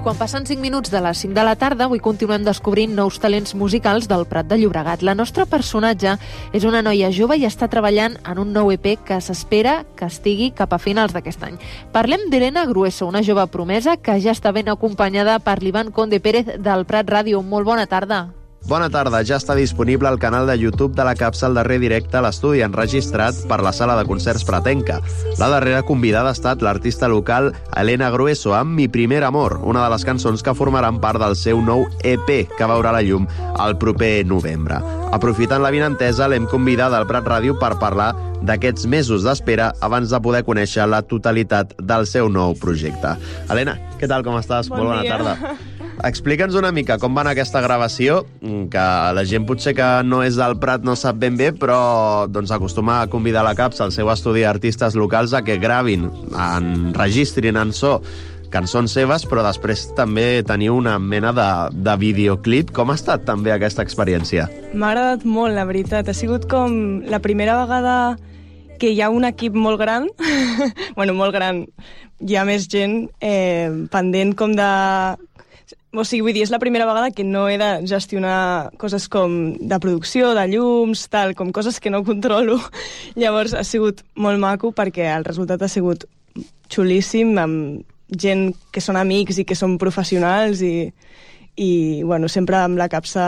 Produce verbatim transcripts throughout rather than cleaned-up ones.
Quan passen cinc minuts de les cinc de la tarda, avui continuem descobrint nous talents musicals del Prat de Llobregat. La nostra personatge és una noia jove i està treballant en un nou E P que s'espera que estigui cap a finals d'aquest any. Parlem d'Helena Grueso, una jove promesa que ja està ben acompanyada per l'Ivan Conde Pérez del Prat Ràdio. Molt bona tarda. Bona tarda, ja està disponible al canal de YouTube de la Capsa el darrer directe a l'estudi enregistrat per la sala de concerts Pratenca. La darrera convidada ha estat l'artista local Helena Grueso amb Mi primer amor, una de les cançons que formaran part del seu nou E P que veurà la llum el proper novembre. Aprofitant la vinentesa, l'hem convidada al Prat Ràdio per parlar d'aquests mesos d'espera abans de poder conèixer la totalitat del seu nou projecte. Helena, què tal, com estàs? Bon Molt bona dia. tarda. Explica'ns una mica com va anar aquesta gravació, que la gent potser que no és del Prat no sap ben bé, però doncs, acostuma a convidar la Capsa al seu estudi d'artistes locals a que gravin, enregistrin en so cançons seves, però després també teniu una mena de, de videoclip. Com ha estat també aquesta experiència? M'ha agradat molt, la veritat. Ha sigut com la primera vegada que hi ha un equip molt gran, bueno, molt gran, hi ha més gent eh, pendent com de... O sigui, vull dir, és la primera vegada que no he de gestionar coses com de producció, de llums, tal, com coses que no controlo. Llavors ha sigut molt maco perquè el resultat ha sigut xulíssim, amb gent que són amics i que són professionals i, i bueno, sempre amb la Capsa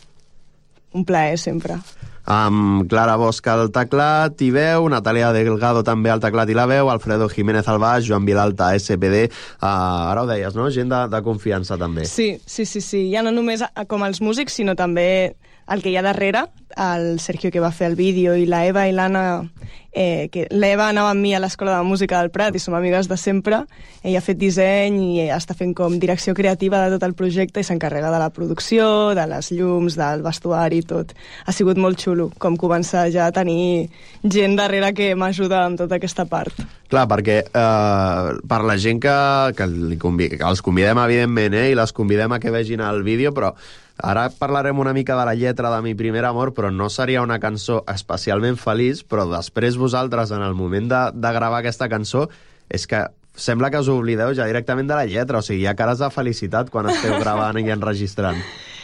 un plaer, sempre. Amb Clara Bosch al teclat i veu, Natalia Delgado també al teclat i la veu, Alfredo Jiménez al baix, Joan Vilalta a S P D. Uh, ara ho deies, no? Gent de, de confiança també. Sí, sí, sí, sí. Ja no només com els músics, sinó també el que hi ha darrere, el Sergio que va fer el vídeo i la Eva i l'Anna, eh, que l'Eva anava amb mi a l'Escola de Música del Prat i som amigues de sempre. Ella ha fet disseny i està fent com direcció creativa de tot el projecte i s'encarrega de la producció, de les llums, del vestuari i tot. Ha sigut molt xulo, com començar ja a tenir gent darrere que m'ajuda amb tota aquesta part. Clar, perquè eh, per la gent que, que, li convi que els convidem, evidentment, eh, i les convidem a que vegin el vídeo, però ara parlarem una mica de la lletra de Mi primer amor, però no seria una cançó especialment feliç, però després vosaltres, en el moment de, de gravar aquesta cançó, és que sembla que us oblideu ja directament de la lletra, o sigui, hi ha cares de felicitat quan esteu gravant i enregistrant.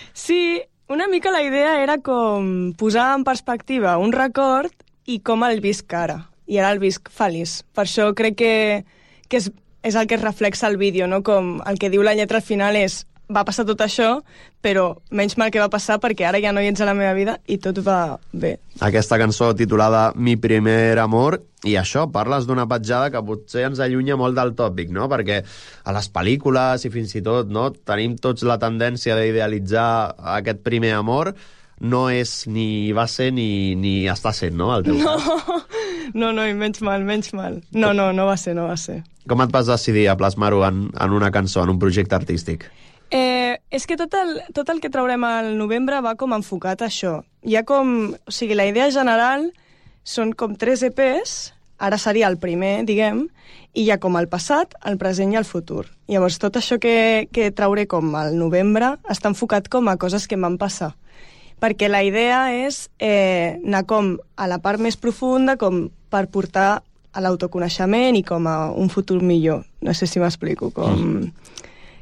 Sí, una mica la idea era com posar en perspectiva un record i com el visc ara. I ara el visc feliç. Per això crec que, que és, és el que es reflexa el vídeo, no? Com el que diu la lletra al final és va passar tot això, però menys mal que va passar perquè ara ja no hi ets a la meva vida i tot va bé. Aquesta cançó titulada Mi primer amor, i això, parles d'una petjada que potser ens allunya molt del tòpic, no? Perquè a les pel·lícules i fins i tot, no, tenim tots la tendència d'idealitzar aquest primer amor. No és ni va ser ni, ni està sent, no? El teu no, cas. no, no, i menys mal, menys mal. No, no, no va ser, no va ser. Com et vas decidir a plasmar-ho en, en una cançó, en un projecte artístic? Eh, és que tot el, tot el que traurem al novembre va com enfocat a això. Hi ha com... O sigui, la idea general són com tres E Pes, ara seria el primer, diguem, i hi ha com el passat, el present i el futur. Llavors, tot això que, que trauré com al novembre està enfocat com a coses que em van passar. Perquè la idea és eh, anar com a la part més profunda, com per portar a l'autoconeixement i com a un futur millor. No sé si m'explico, com... Mm.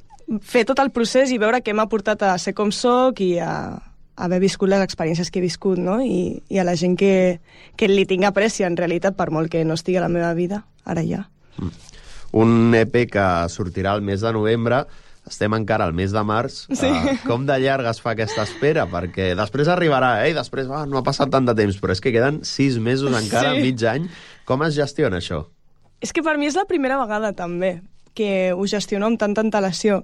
Fer tot el procés i veure què m'ha portat a ser com soc i a, a haver viscut les experiències que he viscut, no? I, i a la gent que, que li tinc aprècia, en realitat, per molt que no estigui a la meva vida, ara ja. Mm. Un E P que sortirà el mes de novembre, estem encara al mes de març. Sí. Uh, com de llarga es fa aquesta espera? Perquè després arribarà, eh? I després ah, no ha passat tant de temps, però és que queden sis mesos encara, sí. Mig any. Com es gestiona això? És que per mi és la primera vegada, també, que ho gestiono amb tanta antelació,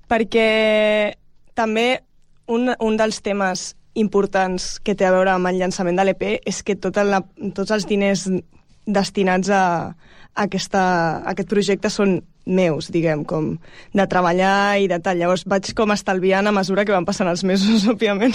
perquè també un, un dels temes importants que té a veure amb el llançament de l'E P és que tot la, tots els diners destinats a, a, aquesta, a aquest projecte són meus, diguem, com de treballar i de tal. Llavors vaig com estalviant a mesura que van passant els mesos, òbviament.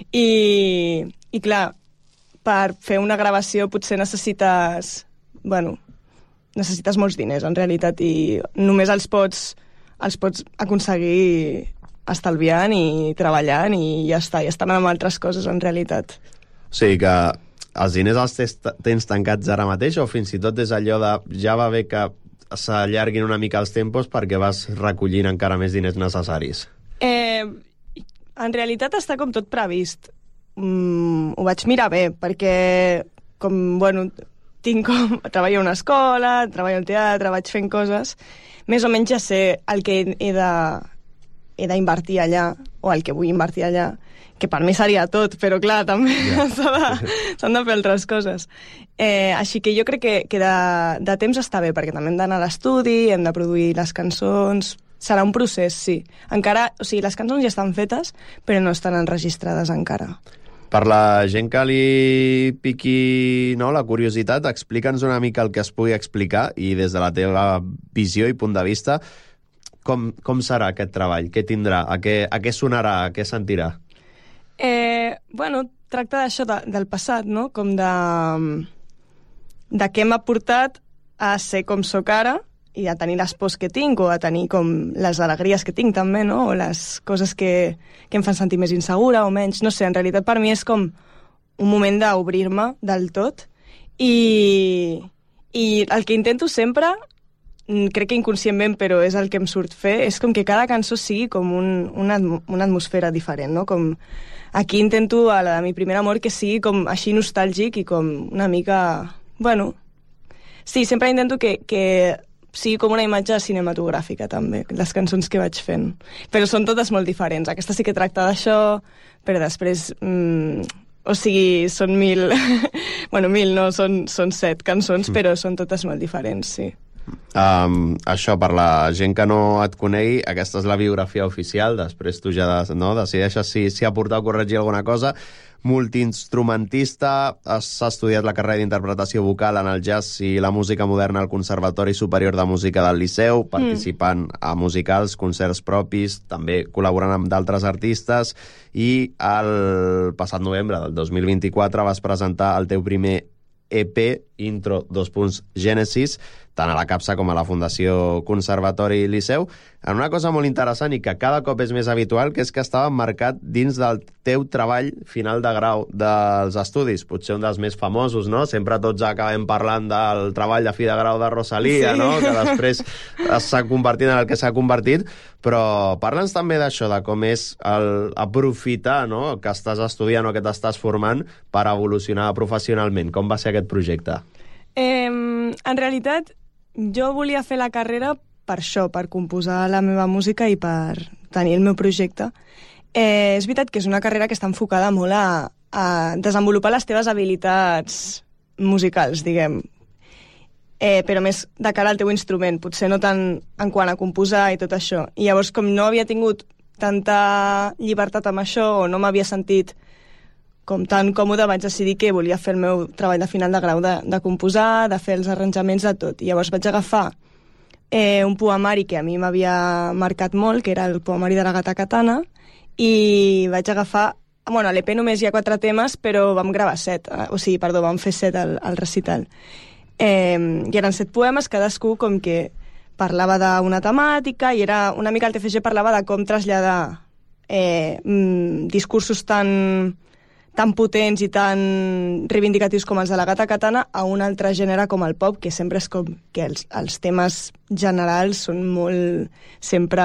I, i clar, per fer una gravació potser necessites... Bueno, necessites molts diners, en realitat, i només els pots, els pots aconseguir estalviant i treballant i ja està, i estan amb altres coses, en realitat. O sigui que els diners els tens, tens tancats ara mateix o fins i tot és allò de ja va bé que s'allarguin una mica els tempos perquè vas recollint encara més diners necessaris? Eh, en realitat està com tot previst. Mm, ho vaig mirar bé, perquè com, bueno, tinc com... treballo a una escola, treballo al teatre, vaig fent coses, més o menys ja sé el que he de he d'invertir allà, o el que vull invertir allà, que per mi seria tot, però clar, també yeah. s'han de, de fer altres coses. Eh, així que jo crec que, que de, de temps està bé, perquè també hem d'anar a l'estudi, hem de produir les cançons... Serà un procés, sí. Encara, o sigui, les cançons ja estan fetes, però no estan enregistrades encara. Per la gent que li piqui, no, la curiositat, explica'ns una mica el que es pugui explicar i des de la teva visió i punt de vista, com, com serà aquest treball? Què tindrà? A què, a què sonarà? A què sentirà? Eh, bueno, tracta d'això de, del passat, no? Com de, de què m'ha portat a ser com sóc ara i a tenir les pors que tinc o a tenir com les alegries que tinc també, no? O les coses que, que em fan sentir més insegura o menys. No sé, en realitat per mi és com un moment d'obrir-me del tot i, i el que intento sempre, crec que inconscientment, però és el que em surt fer, és com que cada cançó sigui com un, una, una atmosfera diferent, no? Com aquí intento, a la de Mi primer amor, que sigui com així nostàlgic i com una mica... Bueno, sí, sempre intento que, que sigui com una imatge cinematogràfica, també, les cançons que vaig fent. Però són totes molt diferents. Aquesta sí que tracta d'això, però després... Mmm, o sigui, són mil... bueno, mil no, són, són set cançons, però són totes molt diferents, sí. Um, això, per la gent que no et conegui, aquesta és la biografia oficial, després tu ja de, no, decideixes si, si aportar o corregir alguna cosa. Multiinstrumentista, has estudiat la carrera d'interpretació vocal en el jazz i la música moderna al Conservatori Superior de Música del Liceu, participant mm. a musicals, concerts propis, també col·laborant amb d'altres artistes, i el passat novembre del dos mil vint-i-quatre vas presentar el teu primer E P, Intro, dos punts, Gènesis, tant a la CAPSA com a la Fundació Conservatori Liceu, en una cosa molt interessant i que cada cop és més habitual, que és que estava marcat dins del teu treball final de grau dels estudis, potser un dels més famosos, no? Sempre tots acabem parlant del treball de fi de grau de Rosalia, sí. No? Que després s'ha convertit en el que s'ha convertit, però parla'ns també d'això, de com és el aprofitar, no?, que estàs estudiant o que t'estàs formant per evolucionar professionalment. Com va ser aquest projecte? Eh, en realitat, jo volia fer la carrera per això, per composar la meva música i per tenir el meu projecte. Eh, és veritat que és una carrera que està enfocada molt a, a desenvolupar les teves habilitats musicals, diguem, eh, però més de cara al teu instrument, potser no tant en quant a composar i tot això. I llavors, com no havia tingut tanta llibertat amb això, o no m'havia sentit com tan còmode, vaig decidir que volia fer el meu treball de final de grau de, de composar, de fer els arranjaments, de tot. I llavors vaig agafar eh, un poemari que a mi m'havia marcat molt, que era el poemari de la Gata Katana, i vaig agafar... Bueno, a l'E P només hi ha quatre temes, però vam gravar set, eh, o sigui, perdó, vam fer set al, al recital. Eh, I eren set poemes, cadascú com que parlava d'una temàtica, i era una mica el T F G parlava de com traslladar eh, mm, discursos tan... tan potents i tan reivindicatius com els de la Gata Katana a un altre gènere com el pop, que sempre és com que els, els temes generals són molt, sempre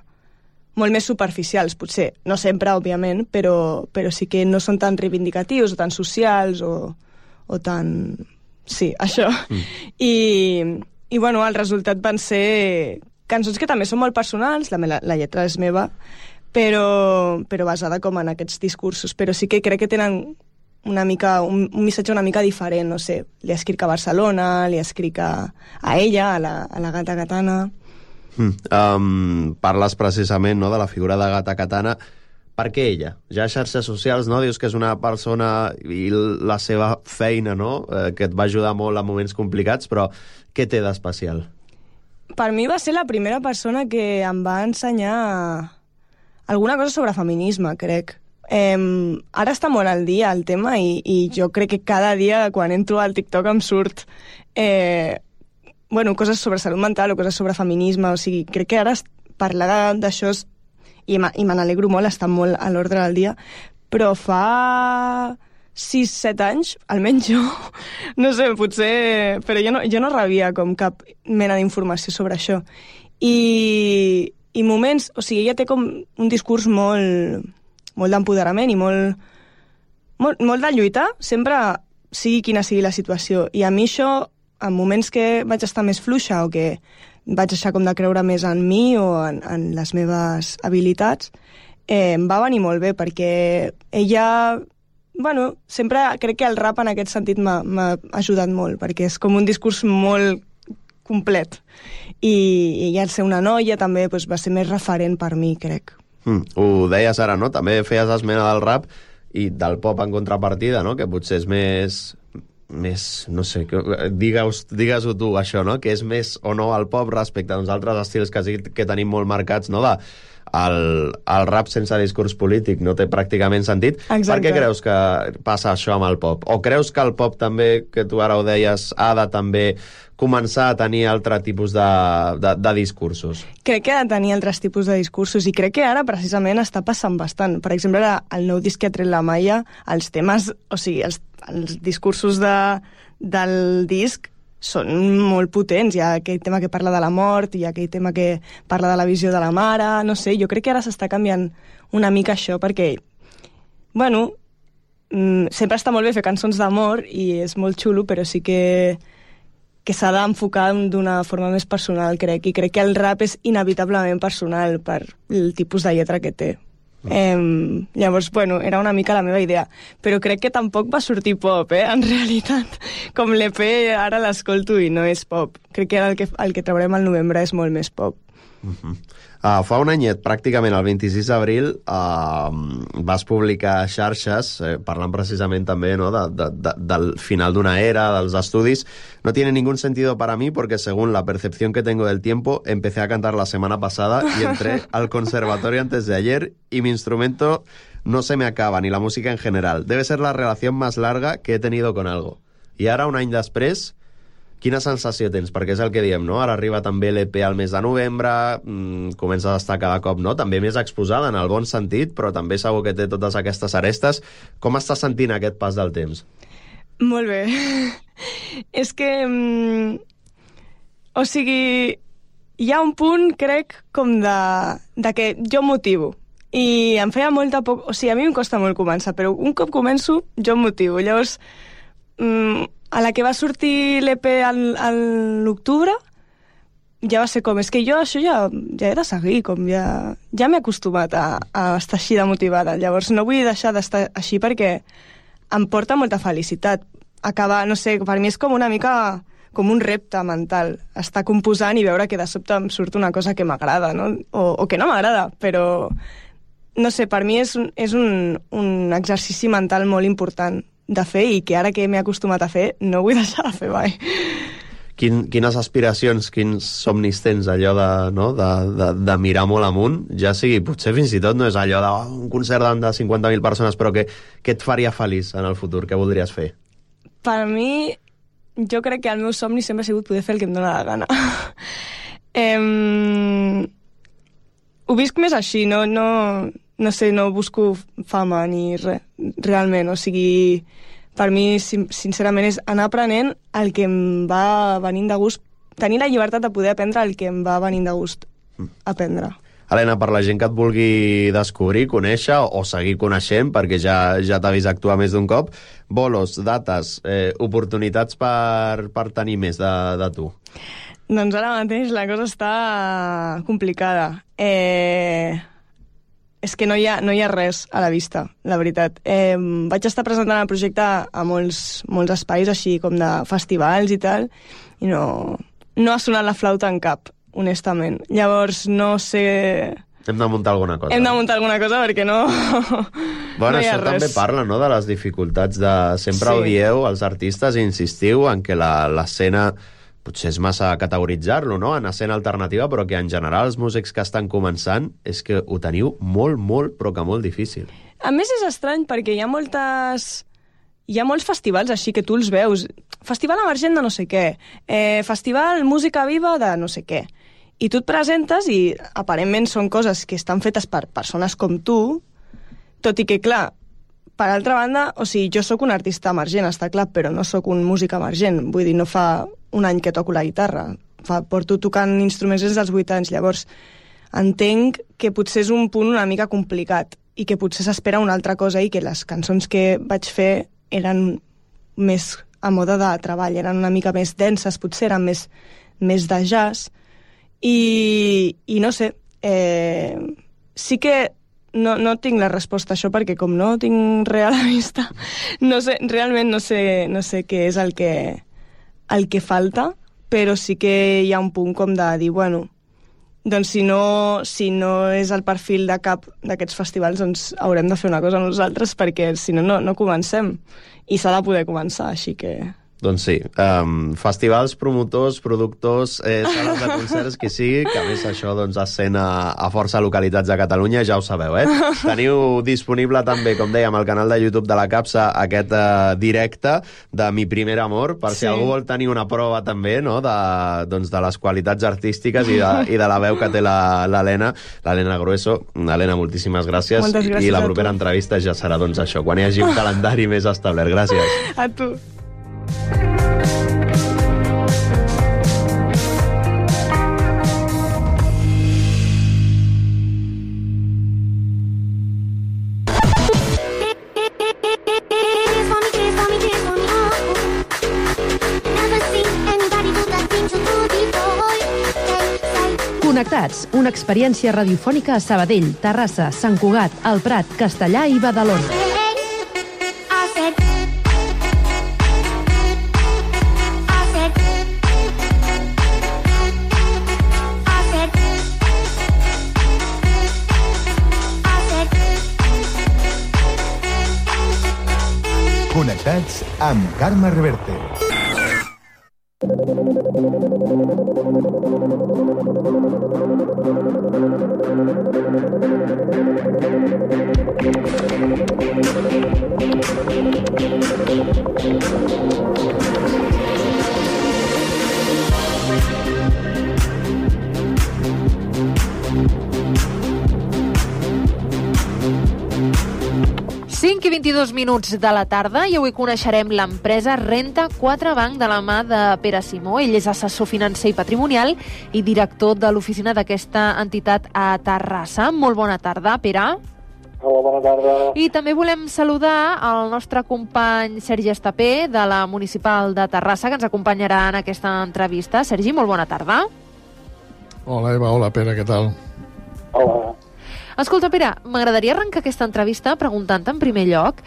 molt més superficials, potser, no sempre, òbviament, però, però sí que no són tan reivindicatius o tan socials o, o tan... Sí, això. Mm. I, i, bueno, el resultat van ser cançons que també són molt personals, la, la, la lletra és meva, però, però basada com en aquests discursos. Però sí que crec que tenen una mica, un, un missatge una mica diferent, no sé. Li escric a Barcelona, li escric a, a ella, a la, a la Gata Katana. Mm. Um, parles precisament, no, de la figura de Gata Katana. Per què ella? Ja a xarxes socials, no? Dius que és una persona i la seva feina, no?, eh, que et va ajudar molt en moments complicats, però què té d'especial? Per mi va ser la primera persona que em va ensenyar alguna cosa sobre feminisme, crec. Eh, ara està molt al dia el tema i, i jo crec que cada dia quan entro al TikTok em surt eh, bueno, coses sobre salut mental o coses sobre feminisme, o sigui, crec que ara parlar d'això i me n'alegro molt, està molt a l'ordre del dia, però fa sis set anys, almenys jo, no sé, potser... Però jo no, jo no rebia com cap mena d'informació sobre això. I, i moments... O sigui, ella té com un discurs molt, molt d'empoderament i molt, molt, molt de lluitar, sempre sigui quina sigui la situació. I a mi això, en moments que vaig estar més fluixa o que vaig deixar com de creure més en mi o en, en les meves habilitats, eh, em va venir molt bé, perquè ella... Bueno, sempre crec que el rap en aquest sentit m'ha ajudat molt, perquè és com un discurs molt complet. I, i ja el ser una noia també doncs, va ser més referent per mi, crec. Mm, ho deies ara, no? També feies esmena del rap i del pop en contrapartida, no? Que potser és més... més, no sé, digues, digues-ho tu, això, no? Que és més o no el pop respecte a uns altres estils que, sí, que tenim molt marcats, no? De, el, el rap sense discurs polític no té pràcticament sentit. Exacte. Per què creus que passa això amb el pop? O creus que el pop també, que tu ara ho deies, ha de també començar a tenir altre tipus de, de, de discursos? Crec que ha de tenir altres tipus de discursos i crec que ara precisament està passant bastant. Per exemple, el nou disc que ha tret la Maia, els temes, o sigui, els, els discursos de, del disc són molt potents. Hi ha aquell tema que parla de la mort, hi ha aquell tema que parla de la visió de la mare, no sé, jo crec que ara s'està canviant una mica això, perquè, bueno, sempre està molt bé fer cançons d'amor i és molt xulo, però sí que que s'ha d'enfocar d'una forma més personal, crec, i crec que el rap és inevitablement personal per el tipus de lletra que té. Mm. Eh, llavors, bueno, era una mica la meva idea, però crec que tampoc va sortir pop, eh, en realitat. Com l'E P ara l'escolto i no és pop. Crec que el que, el que traurem al novembre és molt més pop. Uh-huh. Uh, fa un anyet, pràcticament el vint-i-sis d'abril, uh, vas publicar xarxes, eh, parlant precisament també, ¿no?, de, de, de, del final d'una era, dels estudis. No tiene ningún sentido para mí porque según la percepción que tengo del tiempo, empecé a cantar la semana pasada y entré al conservatorio antes de ayer y mi instrumento no se me acaba, ni la música en general. Debe ser la relación más larga que he tenido con algo. I ara, un any després, quina sensació tens? Perquè és el que diem, no? Ara arriba també l'E P al mes de novembre, mmm, comença a estar cada cop, no? També més exposada en el bon sentit, però també segur que té totes aquestes arestes. Com estàs sentint aquest pas del temps? Molt bé. És que... Mm, o sigui, hi ha un punt, crec, com de, de que jo motivo. I em feia molta poc... O sigui, a mi em costa molt començar, però un cop començo, jo motivo. Llavors... Mm, a la que va sortir l'E P a l'octubre, ja va ser com, és que jo això ja, ja he de seguir, com ja, ja m'he acostumat a, a estar així de motivada. Llavors no vull deixar d'estar així perquè em porta molta felicitat. Acabar, no sé, per mi és com una mica com un repte mental, estar composant i veure que de sobte em surt una cosa que m'agrada, no? O, o que no m'agrada, però no sé, per mi és, és un, un exercici mental molt important de fer i que ara que m'he acostumat a fer no vull deixar de fer mai. Quin, quines aspiracions, quins somnis tens, allò de, no, de, de, de mirar molt amunt, ja sigui, potser fins i tot no és allò d'un concert de cinquanta mil persones, però que, que et faria feliç en el futur, què voldries fer? Per mi, jo crec que el meu somni sempre ha sigut poder fer el que em dóna la gana. em... Ho visc més així, no... no... no sé, no busco fama ni res, realment, o sigui, per mi, sincerament, és anar aprenent el que em va venint de gust, tenir la llibertat de poder aprendre el que em va venint de gust aprendre. Helena, per la gent que et vulgui descobrir, conèixer o seguir coneixent, perquè ja, ja t'ha vist actuar més d'un cop, bolos, dates, eh, oportunitats per, per tenir més de, de tu. Doncs ara mateix la cosa està complicada. Eh... És que no hi ha, no hi ha res a la vista, la veritat. Eh, vaig estar presentant el projecte a molts, molts espais, així com de festivals i tal, i no, no ha sonat la flauta en cap, honestament. Llavors, no sé... Hem de muntar alguna cosa. Hem de muntar alguna cosa perquè no... Bueno, no hi ha això res. també parla, no?, de les dificultats de... Sempre Sí. ho dieu, els artistes, i insistiu en que la, l'escena... potser és massa categoritzar-lo, no?, en escena alternativa, però que en general els músics que estan començant és que ho teniu molt, molt, però que molt difícil. A més, és estrany perquè hi ha moltes... Hi ha molts festivals així que tu els veus. Festival emergent de no sé què. Eh, festival música viva de no sé què. I tu et presentes i aparentment són coses que estan fetes per persones com tu, tot i que, clar, per altra banda, o sigui, jo sóc un artista emergent, està clar, però no sóc un músic emergent. Vull dir, no fa un any que toco la guitarra. Fa, porto tocant instruments des dels vuit anys. Llavors, entenc que potser és un punt una mica complicat i que potser s'espera una altra cosa i que les cançons que vaig fer eren més a moda de treball, eren una mica més denses, potser eren més, més de jazz. I, i no sé, eh, sí que no, no tinc la resposta a això perquè com no tinc res a la vista, no sé, realment no sé, no sé què és el que, el que falta, però sí que hi ha un punt com de dir, bueno, doncs si no, si no és el perfil de cap d'aquests festivals, doncs haurem de fer una cosa nosaltres perquè si no, no, no comencem. I s'ha de poder començar, així que... Doncs sí, um, festivals, promotors, productors, eh, sales de concerts, qui sigui, que a més això doncs, es sent a, a força localitats de Catalunya, ja ho sabeu, eh? Teniu disponible també, com dèiem, al canal de YouTube de la Capsa, aquest eh, directe de Mi Primer Amor, per si sí. algú vol tenir una prova també, no?, de, doncs, de les qualitats artístiques i de, i de la veu que té l'Helena, l'Helena Grueso. Helena, moltíssimes gràcies. Moltes gràcies. I la propera entrevista ja serà, doncs, això, quan hi hagi un calendari més establert. Gràcies. A tu. Connectats, una experiència radiofònica a Sabadell, Terrassa, Sant Cugat, El Prat, Castellà i Badalona. Connectats amb Carme Reverte. cinc i vint-i-dos minuts de la tarda i avui coneixerem l'empresa Renta quatre Banc de la mà de Pere Simó. Ell és assessor financer i patrimonial i director de l'oficina d'aquesta entitat a Terrassa. Molt bona tarda, Pere. Hola, bona tarda. I també volem saludar el nostre company Sergi Estapé de la Municipal de Terrassa, que ens acompanyarà en aquesta entrevista. Sergi, molt bona tarda. Hola, Eva. Hola, Pere. Què tal? Hola. Escolta, Pere, m'agradaria arrencar aquesta entrevista preguntant-te en primer lloc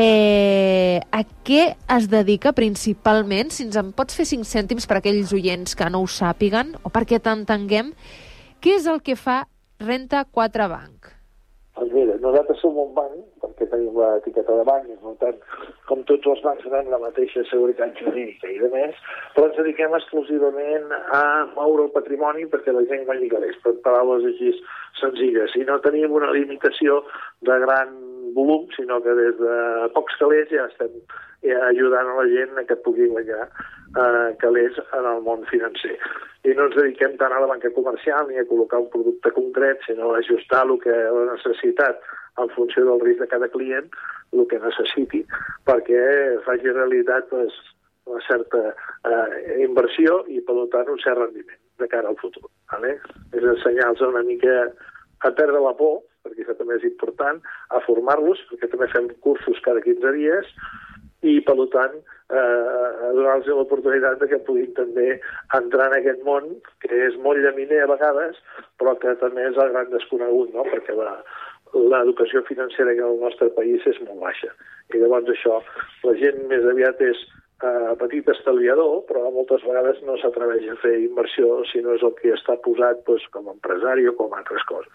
eh, a què es dedica principalment, si ens en pots fer cinc cèntims per a aquells oients que no ho sàpiguen, o perquè t'entenguem, què és el que fa Renta quatre Banc? Doncs mira, nosaltres som un banc, perquè tenim l'etiqueta de banc, no tant com tots els bancs tenen la mateixa seguretat jurídica i de més, però ens dediquem exclusivament a moure el patrimoni perquè la gent guanyi calés, per paraules així senzilles. I no tenim una limitació de gran volum, sinó que des de pocs calés ja estem ajudant a la gent a que pugui guanyar eh, calés en el món financer. I no ens dediquem tant a la banca comercial ni a col·locar un producte concret, sinó a ajustar el que la necessitat en funció del risc de cada client, el que necessiti, perquè faci realitat pues, una certa eh, inversió i, per tant, un cert rendiment de cara al futur. Vale? És ensenyar-los una mica a perdre la por, perquè això també és important, a formar-los, perquè també fem cursos cada quinze dies, i, per tant, eh, donar-los l'oportunitat de que puguin també entrar en aquest món, que és molt llaminer a vegades, però que també és el gran desconegut, no? Perquè la, l'educació financera en el nostre país és molt baixa. I llavors això, la gent més aviat és eh, petit estalviador, però moltes vegades no s'atreveix a fer inversió si no és el que està posat doncs, com a empresari o com a altres coses.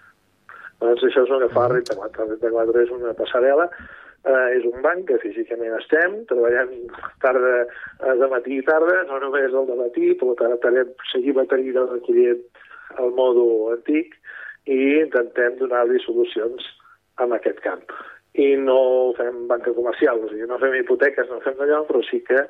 Doncs això és el que fa Renta quatre. Renta quatre és una passarel·la, eh, és un banc que físicament estem, treballant tarda, eh, de matí i tarda, no només el de matí, per tant seguim mantenint el client al modo antic i intentem donar-li solucions en aquest camp. I no fem banca comercial, o sigui, no fem hipoteques, no fem d'allò, però sí que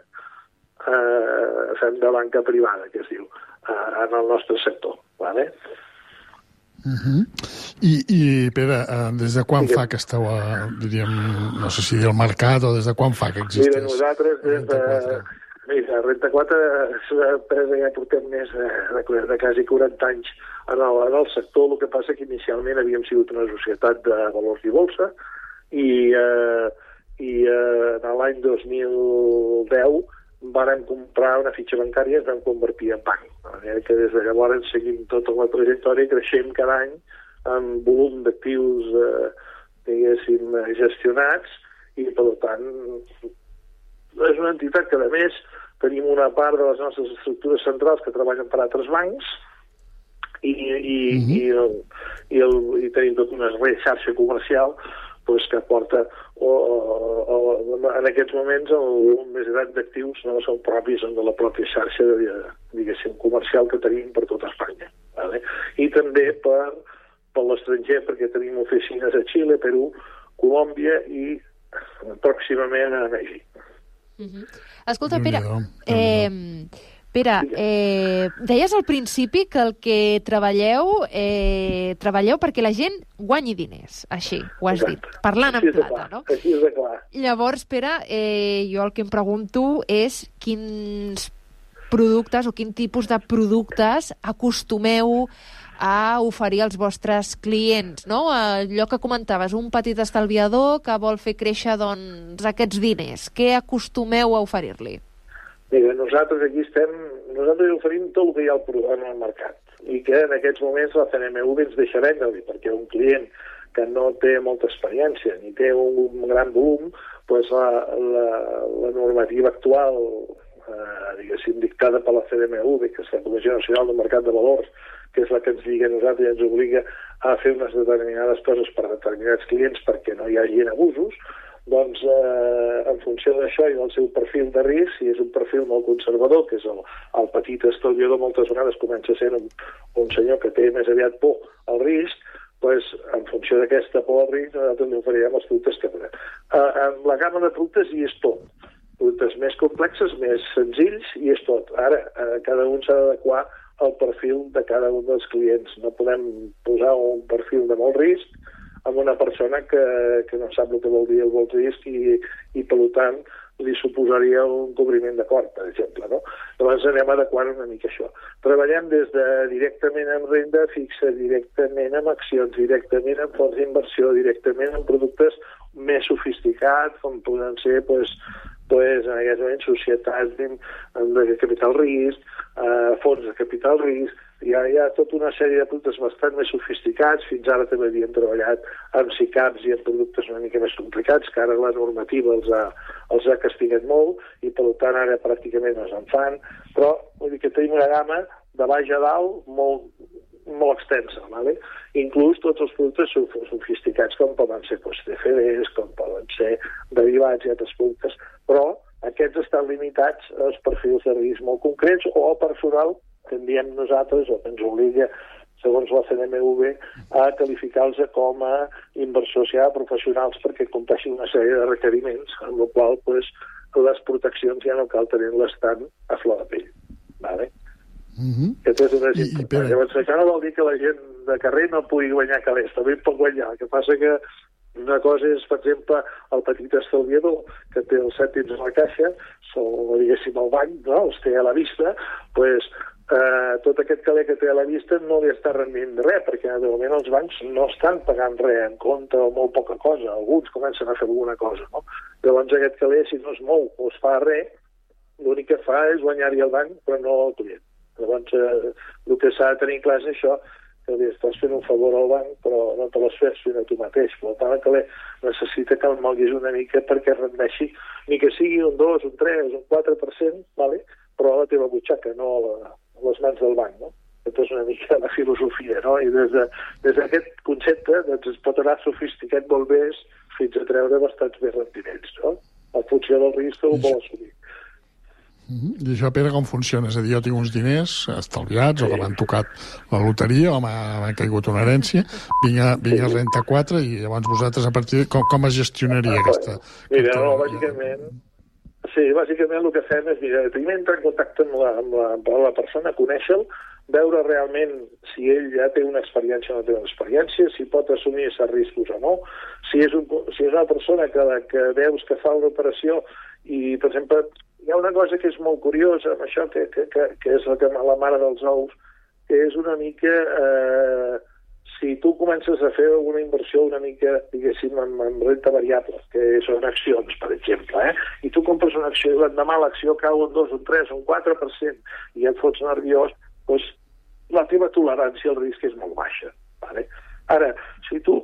eh, fem de banca privada, que es diu, eh, en el nostre sector. Vale? Uh-huh. I, I, Pere, des de quan fa que esteu, a, diríem, no sé si dir al mercat, o des de quan fa que existeix? Mira, nosaltres des de... Mira, Renta quatre és una empresa ja portem més de, de, de quasi quaranta anys en el, en el sector. El que passa que inicialment havíem sigut una societat de valors i bolsa i, eh, i eh, l'any dos mil deu vàrem comprar una fitxa bancària i ens vam convertir en banc. De manera que des de llavors seguim tota la trajectòria i creixem cada any amb volum d'actius eh, diguéssim gestionats i per tant és una entitat que a més tenim una part de les nostres estructures centrals que treballen per altres bancs i, i, mm-hmm. i, el, i, el, i tenim tota una xarxa comercial pues, que porta o, o, o, en aquests moments el volum més gran d'actius no són propis, són de la pròpia xarxa de, diguéssim, comercial que tenim per tota Espanya. Vale? I també per, per l'estranger, perquè tenim oficines a Xile, Perú, Colòmbia i pròximament a Mèxic. Uh-huh. Escolta, Pere, eh, Pere eh, deies al principi que el que treballeu eh, treballeu perquè la gent guanyi diners, així, ho has dit, parlant en plata, no? Així és de clar. Llavors, Pere, eh, jo el que em pregunto és quins productes o quin tipus de productes acostumeu a oferir als vostres clients, no? Allò que comentaves, un petit estalviador que vol fer créixer doncs, aquests diners. Què acostumeu a oferir-li? Mira, nosaltres aquí estem... Nosaltres oferim tot el que hi ha en el mercat i que en aquests moments la C N M V ens deixa vendre-li, perquè un client que no té molta experiència ni té un gran volum, doncs la, la, la normativa actual eh, diguéssim, dictada per la C N M V, que és la Comissió Nacional del Mercat de Valors, que és la que ens lliga a nosaltres i ens obliga a fer unes determinades coses per a determinats clients perquè no hi hagi abusos, doncs eh, en funció d'això i del seu perfil de risc, si és un perfil molt conservador, que és el, el petit estalviador, moltes vegades comença a ser un, un senyor que té més aviat por al risc, doncs en funció d'aquesta por al risc nosaltres li oferirem els productes que podem. Eh, en la gamma de productes hi és tot. Productes més complexes, més senzills, i és tot. Ara, eh, cada un s'ha d'adequar el perfil de cada un dels clients. No podem posar un perfil de molt risc amb una persona que, que no sap el que vol dir el molt risc i, i per tant li suposaria un cobriment d'acord, per exemple. No? Llavors anem adequant una mica això. Treballem des de directament en renda fixa, directament en accions, directament en fons d'inversió, directament en productes més sofisticats, com poden ser pues, pues, en aquests moments societats de, de capital risc, eh, fons de capital risc. Hi ha, hi ha tota una sèrie de productes bastant més sofisticats. Fins ara també havíem treballat amb SICAPs i amb productes una mica més complicats, que ara la normativa els ha, els ha castigat molt i per tant ara pràcticament no se'n fan, però vull dir que tenim una gamma de baix a dalt molt, molt extensa, ¿vale? Inclús tots els productes sofisticats com poden ser pues, C F Ds, com poden ser derivats i altres productes, però aquests estan limitats als perfils de risc molt concrets o al personal que en diem nosaltres o que ens obliga, segons la C N M V, a qualificar-los com a inversors ja professionals perquè compleixin una sèrie de requeriments, amb la qual pues, les proteccions ja no cal tenir-les tant a flor de pell. Vale? Mm-hmm. Aquest és un exemple. Però... Llavors, això no vol dir que la gent de carrer no pugui guanyar calés, també pot guanyar. El que passa que una cosa és, per exemple, el petit estalviador que té els cèntims a la caixa, o diguéssim al banc, no? Els té a la vista, doncs eh, tot aquest caler que té a la vista no li està rendint de res, perquè de moment els bancs no estan pagant res en compte o molt poca cosa, alguns comencen a fer alguna cosa, no? Llavors aquest caler, si no es mou o es fa res, l'únic que fa és guanyar-hi el banc, però no el client. Llavors eh, el que s'ha de tenir clar és això, que li estàs fent un favor al banc, però no te les fes fent a tu mateix. Per tant, el caler necessita que el moguis una mica perquè rendeixi, ni que sigui un dos, un tres, un quatre per cent, vale? Però a la teva butxaca, no a, la, a les mans del banc, no? Aquesta és una mica la filosofia, no? I des, de, des d'aquest concepte doncs, es pot anar sofisticat molt més fins a treure bastants més rendiments, no? En funció del risc que ho vol assumir. Mm-hmm. I això, Pere, com funciona? És a dir, jo tinc uns diners estalviats sí. o que m'han tocat la loteria o m'ha caigut una herència, vinc a, vinc a Renta quatre i llavors vosaltres a partir de com, com es gestionaria ah, aquesta... Mira, no, bàsicament... Sí, bàsicament el que fem és, mira, primer entrar en contacte amb la, amb la, amb la persona, conèixer-lo, veure realment si ell ja té una experiència o no té una experiència, si pot assumir aquests riscos o no, si és, un, si és una persona que, que veus que fa una operació i, per exemple, hi ha una cosa que és molt curiosa amb això, que, que, que, que és la, que, la mare dels ous, que és una mica... Eh, si tu comences a fer alguna inversió una mica, diguéssim, en, en renta variable, que són accions, per exemple, eh? I tu compres una acció i l'endemà l'acció cau un dos, un tres, un quatre per cent i et fots nerviós, doncs la teva tolerància al risc és molt baixa. Vale? Ara, si tu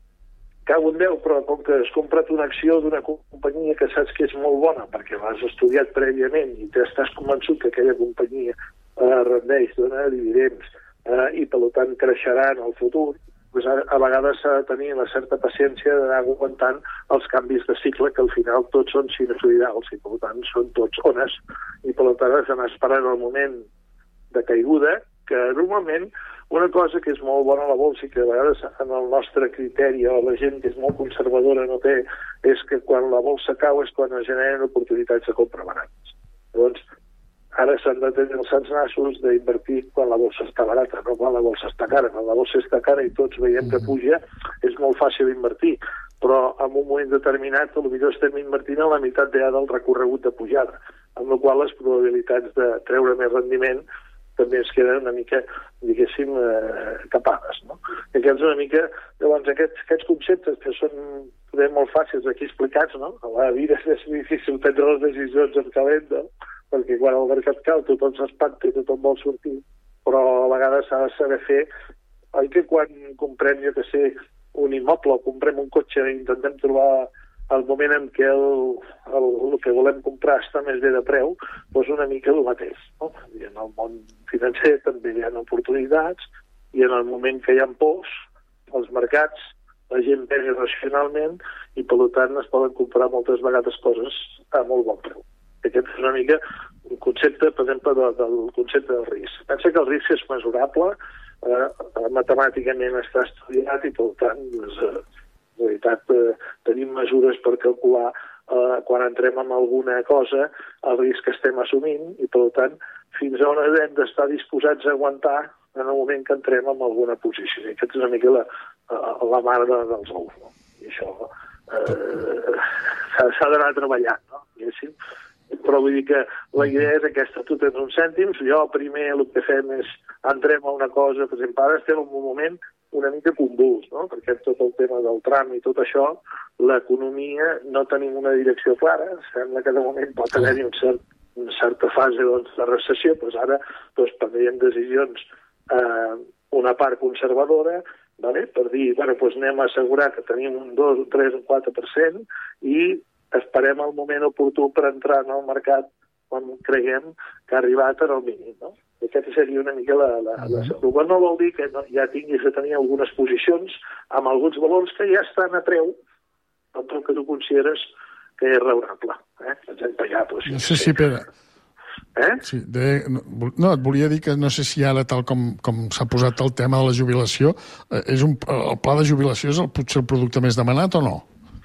cau un deu, però com que has comprat una acció d'una companyia que saps que és molt bona perquè l'has estudiat prèviament i t'estàs convençut que aquella companyia eh, rendeix, dona dividends, Uh, i per tant creixerà en el futur, pues a, a vegades s'ha de tenir la certa paciència d'anar aguantant els canvis de cicle, que al final tots són sinusoidals i per tant són tots ones, i per tant has d'anar esperant el moment de caiguda, que normalment una cosa que és molt bona a la bolsa i que a vegades en el nostre criteri o la gent que és molt conservadora no té, és que quan la bolsa cau és quan es generen oportunitats de compra barates. Llavors, ara s'han de tenir els sants nassos d'invertir quan la bolsa està barata, no quan la bolsa està cara. Quan la bolsa està cara i tots veiem que puja, és molt fàcil invertir, però en un moment determinat potser estem invertint a la meitat ja del recorregut de pujada, amb la qual les probabilitats de treure més rendiment també es queden una mica, diguéssim, eh, capades. No? I aquests una mica, llavors, aquests, aquests conceptes que són poder molt fàcils aquí explicats, no? A la vida és difícil prendre les decisions en calent, no? Perquè quan el mercat cau tothom s'espanta i tothom vol sortir, però a vegades s'ha de saber fer, oi que quan comprem, jo que sé, un immoble o comprem un cotxe i intentem trobar el moment en què el, el, el que volem comprar està més bé de preu, doncs una mica el mateix. No? I en el món financer també hi ha oportunitats i en el moment que hi ha pors, els mercats, la gent ven irracionalment i per tant es poden comprar moltes vegades coses a molt bon preu. Aquest és una mica un concepte, per exemple, de, del concepte del risc. Pensa que el risc és mesurable, eh, matemàticament està estudiat i, per tant, és, eh, en realitat, eh, tenim mesures per calcular eh, quan entrem en alguna cosa el risc que estem assumint i, per tant, fins a on hem d'estar disposats a aguantar en el moment que entrem en alguna posició. I aquesta és una mica la, la mare de, dels ous. No? I això eh, s'ha d'anar treballant, no? Diguéssim. Però vull dir que la idea és aquesta, tu tens uns cèntims, jo primer el que fem és entrem a una cosa, per exemple, ara estem en un moment una mica convuls, no? Perquè tot el tema del tram i tot això, l'economia no tenim una direcció clara, sembla que de moment pot haver-hi un cert, una certa fase doncs, de recessió, doncs ara doncs, prendríem decisions, eh, una part conservadora, vale? Per dir, bueno, doncs anem a assegurar que tenim un dos, un tres, un quatre per cent i esperem el moment oportú per entrar en el mercat quan creguem que ha arribat en el mínim, no? I aquesta seria una mica la... la, la... El qual no vol dir que no, ja tinguis de tenir algunes posicions amb alguns valors que ja estan a preu amb el que tu consideres que és raonable. Eh? Per exemple, ja, doncs, no sé si, Pere... Eh? Sí, de, no, et volia dir que no sé si ara, tal com, com s'ha posat el tema de la jubilació, eh, és un, el pla de jubilació és el, potser el producte més demanat o no?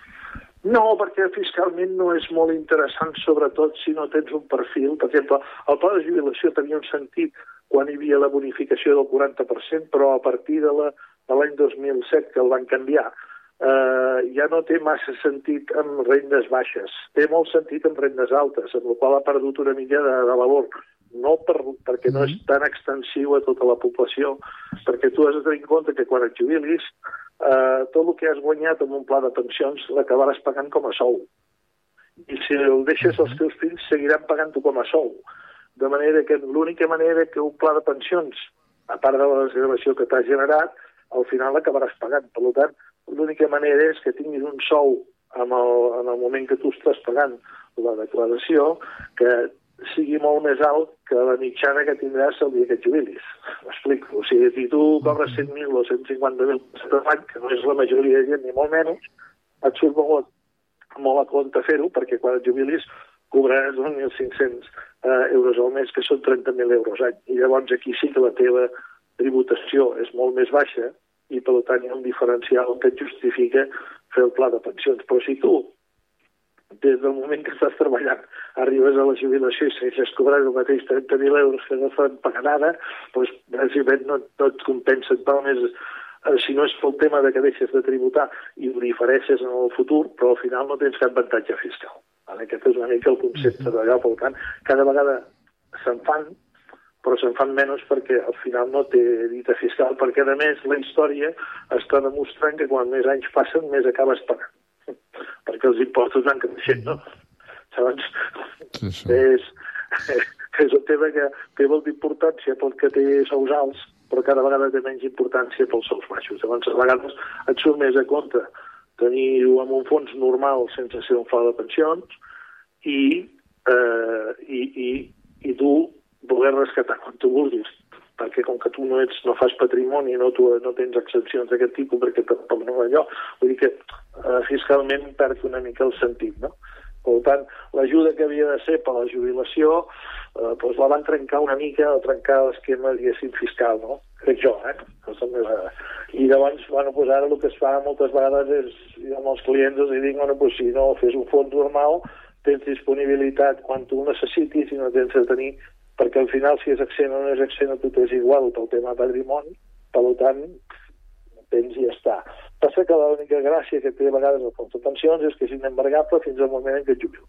No, perquè fiscalment no és molt interessant, sobretot si no tens un perfil. Per exemple, el pla de jubilació tenia un sentit quan hi havia la bonificació del quaranta per cent, però a partir de la, de l'any dos mil set, que el van canviar, eh, ja no té massa sentit amb rendes baixes. Té molt sentit amb rendes altes, amb la qual ha perdut una mica de, de valor. No per, perquè no és tan extensiu a tota la població, perquè tu has de tenir en compte que quan et jubilis, eh, tot el que has guanyat amb un pla de pensions l'acabaràs pagant com a sou. I si el deixes als teus fills, seguiran pagant-ho com a sou. De manera que l'única manera que un pla de pensions, a part de la desgravació que t'ha generat, al final l'acabaràs pagant. Per tant, l'única manera és que tinguis un sou en el, en el moment que tu estàs pagant la declaració, que sigui molt més alt que la mitjana que tindràs el dia que et jubilis. M'explico. O sigui, si tu cobres cent mil o cent cinquanta mil per any, que no és la majoria de gent ni molt menys, et surt molt, molt a compte fer-ho, perquè quan et jubilis cobraràs dos mil cinc-cents eh, euros al mes, que són trenta mil euros any. I llavors aquí sí que la teva tributació és molt més baixa i per tant hi ha un diferencial que et justifica fer el pla de pensions. Però si tu des del moment que estàs treballant arribes a la jubilació i segueixes cobrant el mateix trenta mil euros que no fan pagar ara, doncs bàsicament no, no et compensa, et val més, eh, si no és pel tema de que deixes de tributar i ho difereixes en el futur, però al final no tens cap avantatge fiscal. Vale? Aquest és una mica el concepte d'allò, per tant, cada vegada se'n fan, però se'n fan menys perquè al final no té dita fiscal, perquè a més la història està demostrant que quan més anys passen més acabes pagant, perquè els impostos van creixent, no? Llavors, sí, sí. És, és un tema que té molta importància pel que té sous alts, però cada vegada té menys importància pels sous baixos. Llavors, a vegades et surt més a compte tenir-ho en un fons normal sense ser un fla de pensions i, eh, i, i, i tu voler rescatar quan tu vulguis, perquè com que tu no ets, no fas patrimoni, no, tu, no tens excepcions d'aquest tipus perquè tampoc no allò, vull dir que eh, fiscalment perd una mica el sentit, no? Per tant, l'ajuda que havia de ser per la jubilació eh, doncs la van trencar una mica, o trencar l'esquema, diguéssim, fiscal, no? Crec jo, eh? I llavors, bueno, doncs ara el que es fa moltes vegades és, jo amb els clients els dic, bueno, doncs si no fes un fons normal, tens disponibilitat quan tu ho necessitis i no tens de tenir, perquè al final si és accent o no és accent a tu t'és igual pel tema patrimoni, per tant, tens i ja està. Passa que l'única gràcia que té a vegades el fons de pensions és que és inembargable fins al moment en què et jubilo.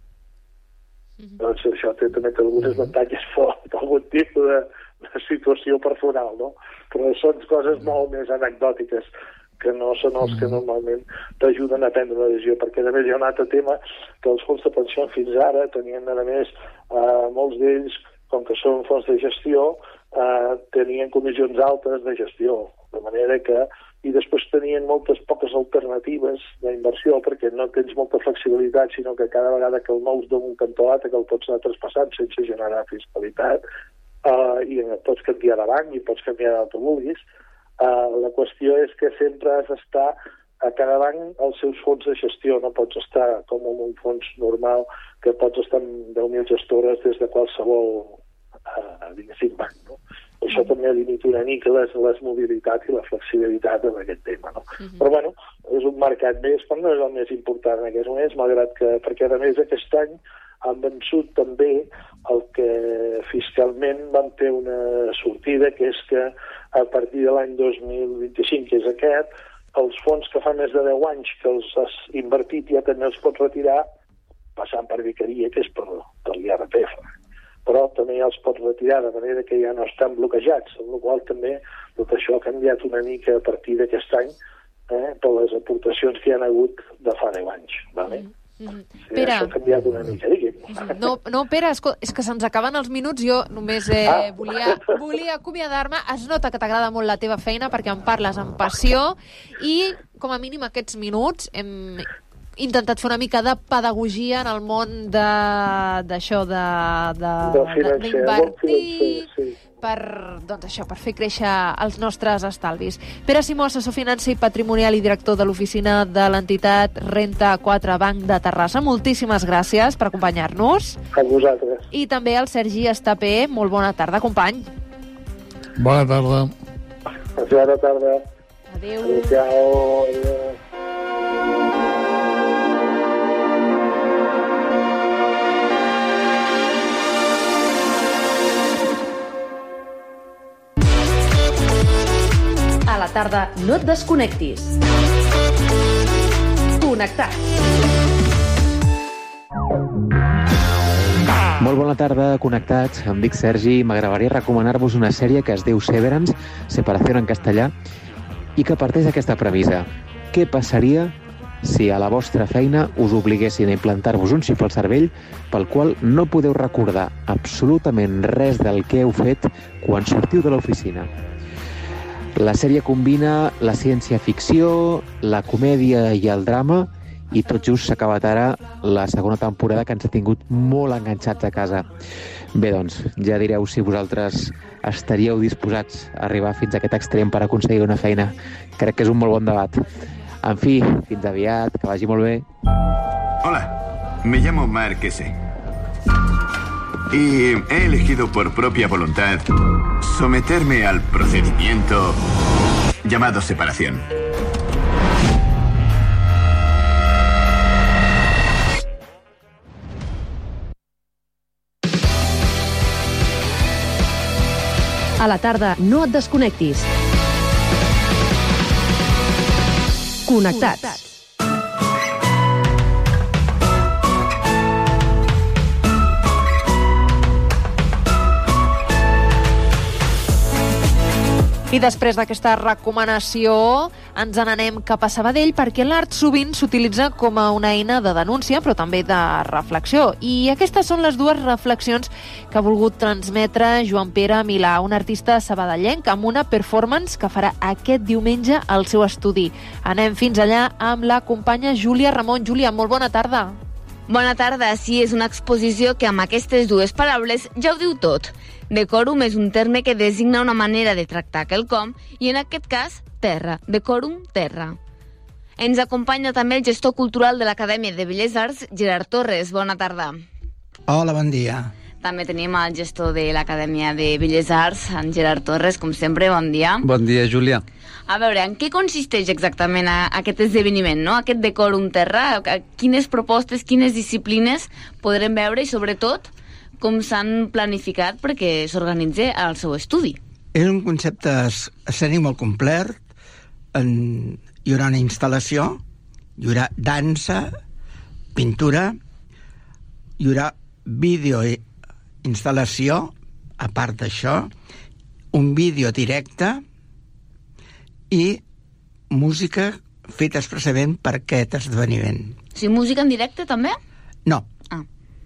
Mm-hmm. Doncs això té, també té alguns avantatges fort, algun tipus de, de situació personal, no? Però són coses molt més anecdòtiques que no són els que normalment t'ajuden a prendre una decisió, perquè a més hi ha un altre tema que els fons de pensió fins ara tenien a més eh, molts d'ells, com que són fons de gestió, eh, tenien comissions altes de gestió, de manera que i després tenien moltes poques alternatives d'inversió perquè no tens molta flexibilitat, sinó que cada vegada que el mous d'un cantó a l'altre que el pots anar traspassant sense generar fiscalitat uh, i pots canviar de banc i pots canviar d'on tu vulguis. Uh, la qüestió és que sempre has d'estar a cada banc als seus fons de gestió, no pots estar com en un fons normal que pots estar amb deu mil gestores des de qualsevol uh, diguéssim banc, no? Això també limita una mica les, les mobilitat i la flexibilitat en aquest tema, no? Uh-huh. Però, bueno, és un mercat més, però no és el més important en aquests moments, malgrat que, perquè a més aquest any han vençut també el que fiscalment van fer una sortida, que és que a partir de l'any dos mil vint-i-cinc, que és aquest, els fons que fa més de deu anys que els has invertit ja també els pots retirar passant per vicaria, que és per, per l'I R P F. Però també ja els pots retirar de manera que ja no estan bloquejats, amb la qual també tot això ha canviat una mica a partir d'aquest any eh, per les aportacions que hi ha hagut de fa deu anys. Vale? Mm-hmm. Sí, Pere... Això ha canviat una mica, diguem. No, no, Pere, és que se'ns acaben els minuts. Jo només eh, ah. volia, volia acomiadar-me. Es nota que t'agrada molt la teva feina perquè en parles amb passió i, com a mínim, aquests minuts hem intentat fer una mica de pedagogia en el món d'això, de, de, de, d'invertir, sí. per, doncs això, per fer créixer els nostres estalvis. Pere Simó, assessor financer i patrimonial i director de l'oficina de l'entitat Renta quatre Banc de Terrassa. Moltíssimes gràcies per acompanyar-nos. A vosaltres. I també al Sergi Estapé. Molt bona tarda, company. Bona tarda. Bona tarda. Adéu. Adéu. Adéu. A la tarda no et desconnectis. Connectats. Molt bona tarda, connectats. Em dic Sergi i m'agradaria recomanar-vos una sèrie que es diu Severance, Separació en castellà, i que parteix d'aquesta premissa. Què passaria si a la vostra feina us obliguessin a implantar-vos un xip al cervell pel qual no podeu recordar absolutament res del que heu fet quan sortiu de l'oficina? La sèrie combina la ciència-ficció, la comèdia i el drama, i tot just s'ha acabat ara la segona temporada, que ens ha tingut molt enganxats a casa. Bé, doncs, ja direu si vosaltres estaríeu disposats a arribar fins a aquest extrem per aconseguir una feina. Crec que és un molt bon debat. En fi, fins aviat, que vagi molt bé. Hola, me llamo Mark S. Y he elegido por propia voluntad someterme al procedimiento llamado separación. A la tarda no et desconnectis. Connectats. I després d'aquesta recomanació ens n'anem cap a Sabadell perquè l'art sovint s'utilitza com a una eina de denúncia però també de reflexió. I aquestes són les dues reflexions que ha volgut transmetre Joan Pere Milà, un artista sabadellenc amb una performance que farà aquest diumenge al seu estudi. Anem fins allà amb la companya Júlia Ramon. Júlia, molt bona tarda. Bona tarda. Sí, és una exposició que amb aquestes dues paraules ja ho diu tot. Decorum és un terme que designa una manera de tractar quelcom i en aquest cas, terra. Decorum, terra. Ens acompanya també el gestor cultural de l'Acadèmia de Belles Arts, Gerard Torres. Bona tarda. Hola, bon dia. També tenim el gestor de l'Acadèmia de Belles Arts, en Gerard Torres, com sempre, bon dia. Bon dia, Júlia. A veure, en què consisteix exactament aquest esdeveniment, no? Aquest Decorum Terra? Quines propostes, quines disciplines podrem veure i, sobretot, com s'han planificat perquè s'organitzi al seu estudi? És un concepte escènic molt complet. En... Hi haurà una instal·lació, hi haurà dansa, pintura, hi haurà vídeo instal·lació, a part d'això, un vídeo directe i música feta expressament per aquest esdeveniment. O sigui, música en directe també? No. Ah.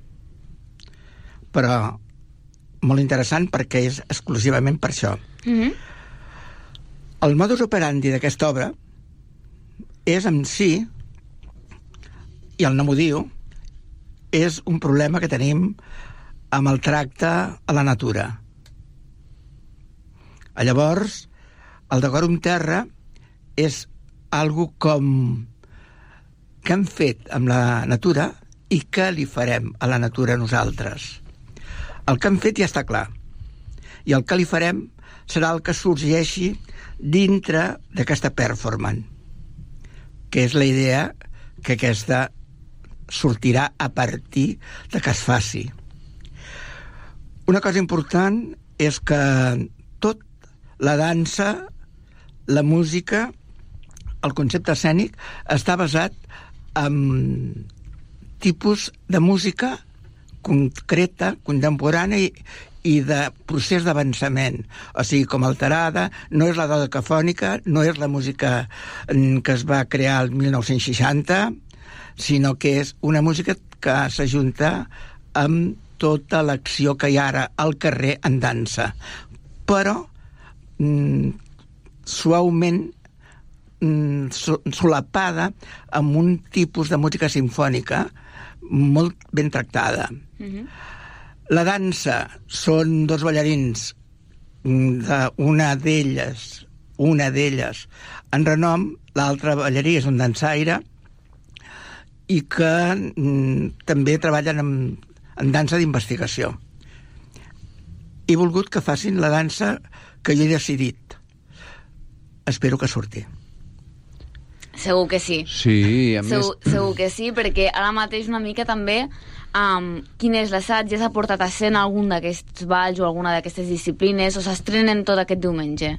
Però molt interessant perquè és exclusivament per això. Mm-hmm. El modus operandi d'aquesta obra és en si, i el nom ho diu, és un problema que tenim amb el tracte a la natura. Llavors, el Decorum Terra és algo com que hem fet amb la natura i què li farem a la natura nosaltres. El que hem fet ja està clar. I el que li farem serà el que sorgeixi dintre d'aquesta performance, que és la idea que aquesta sortirà a partir de que es faci. Una cosa important és que tot la dansa, la música, el concepte escènic està basat en tipus de música concreta, contemporània i, i de procés d'avançament. O sigui, com alterada, no és la dodecafònica, no és la música que es va crear el mil nou-cents seixanta, sinó que és una música que s'ajunta amb tota l'acció que hi ha ara al carrer en dansa. Però mm, suaument mm, solapada amb un tipus de música simfònica molt ben tractada. Mm-hmm. La dansa són dos ballarins, de, una d'elles una d'elles en renom, l'altre ballarí és un dansaire i que mm, també treballen en, en dansa d'investigació. He volgut que facin la dansa que jo he decidit. Espero que surti. Segur que sí. Sí, a segur, més... Segur que sí, perquè ara mateix una mica també um, quin és l'assaig, ja s'ha portat a escena algun d'aquests balls o alguna d'aquestes disciplines, o s'estrenen tot aquest diumenge?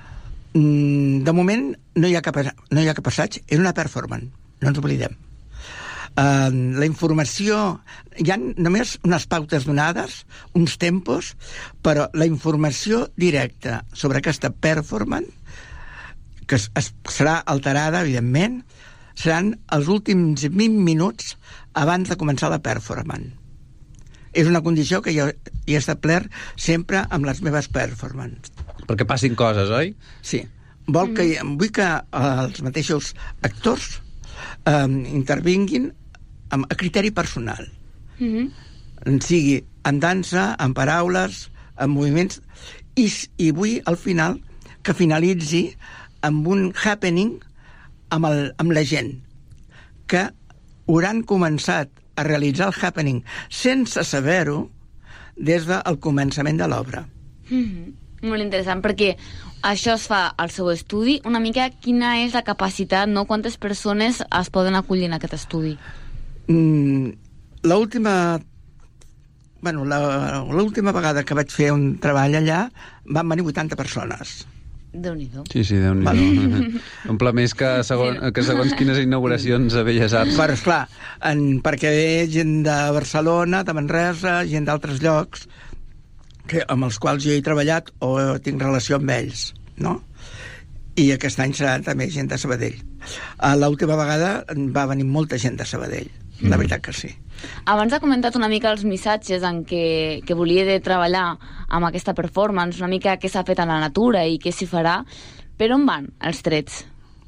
Mm, de moment no hi ha cap, no hi ha cap assaig, és una performance, no ens oblidem. Uh, la informació, hi ha només unes pautes donades, uns tempos, però la informació directa sobre aquesta performance, que es, es, serà alterada, evidentment, seran els últims vint minuts abans de començar la performance. És una condició que jo he establert sempre amb les meves performances. Perquè passin coses, oi? Sí. Vol que, vull que els mateixos actors eh, intervinguin amb, a criteri personal. Mm-hmm. Sigui en dansa, en paraules, en moviments, i, i vull al final que finalitzi amb un happening amb, el, amb la gent, que hauran començat a realitzar el happening sense saber-ho des del començament de l'obra. Mm-hmm. Molt interessant, perquè això es fa al seu estudi. Una mica quina és la capacitat, no? Quantes persones es poden acollir en aquest estudi? Mm, l'última bueno, la- l'última vegada que vaig fer un treball allà van venir vuitanta persones. Déu-n'hi-do. Sí, sí, Déu-n'hi-do. Omple més que, segon, que segons quines inauguracions a Belles Arts. Però, esclar, en, perquè ve gent de Barcelona, de Manresa, gent d'altres llocs, que, amb els quals jo he treballat o tinc relació amb ells, no? I aquest any serà també gent de Sabadell. A l'última vegada va venir molta gent de Sabadell, mm. la veritat que sí. Abans ha comentat una mica els missatges en què, que volia de treballar amb aquesta performance, una mica què s'ha fet a la natura i què s'hi farà. Per on van els trets?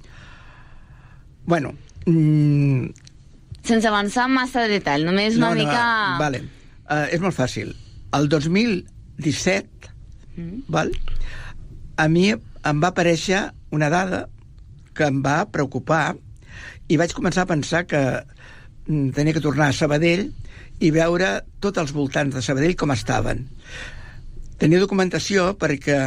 Bueno... Mm... Sense avançar massa de detall, només una no, no, mica... Vale, uh, és molt fàcil. El dos mil disset, mm. val? A mi em va aparèixer una dada que em va preocupar i vaig començar a pensar que tenia que tornar a Sabadell i veure tots els voltants de Sabadell com estaven. Tenia documentació perquè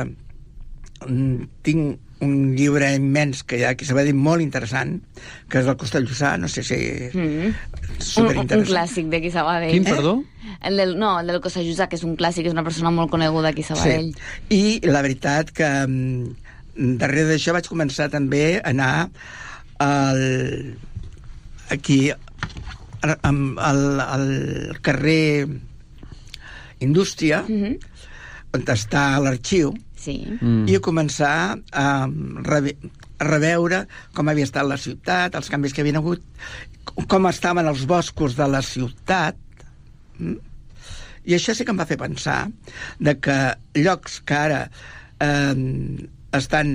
mm, tinc un llibre immens que hi ha aquí a Sabadell molt interessant, que és el Costellossà, no sé si... Mm. Superinteressant. Un, un clàssic d'aquí a Sabadell. Quin, perdó? El del, no, el del Costellossà, que és un clàssic, és una persona molt coneguda aquí a Sabadell. Sí. I la veritat que mm, darrere d'això vaig començar també a anar al... aquí... Al, al carrer Indústria, mm-hmm. on està l'arxiu, sí. mm. i a començar a, reve a reveure com havia estat la ciutat, els canvis que havien hagut, com estaven els boscos de la ciutat, mm. i això sí que em va fer pensar de que llocs que ara eh, estan,